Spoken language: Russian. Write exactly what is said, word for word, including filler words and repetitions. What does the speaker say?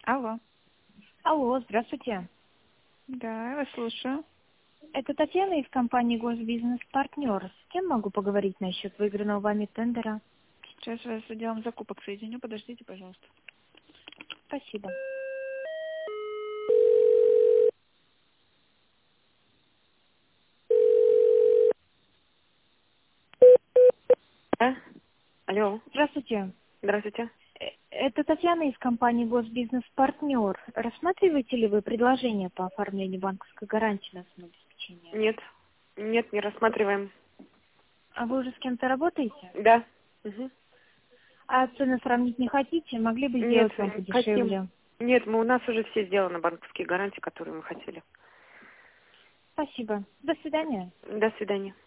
Алло. Алло, здравствуйте. Да, я вас слушаю. Это Татьяна из компании «Госбизнес-партнер». С кем могу поговорить насчет выигранного вами тендера? Сейчас вас с отделом закупок соединю. Подождите, пожалуйста. Спасибо. Да? Алло, Здравствуйте. здравствуйте. Э, Это Татьяна из компании «Госбизнес-партнер». Рассматриваете ли вы предложение по оформлению банковской гарантии на сумму обеспечения? Нет, нет, не рассматриваем. А вы уже с кем-то работаете? Да. Мгм. А цены сравнить не хотите? Могли бы Нет, сделать вам хотим. подешевле. Нет, мы, у нас уже все сделаны банковские гарантии, которые мы хотели. Спасибо. До свидания. До свидания.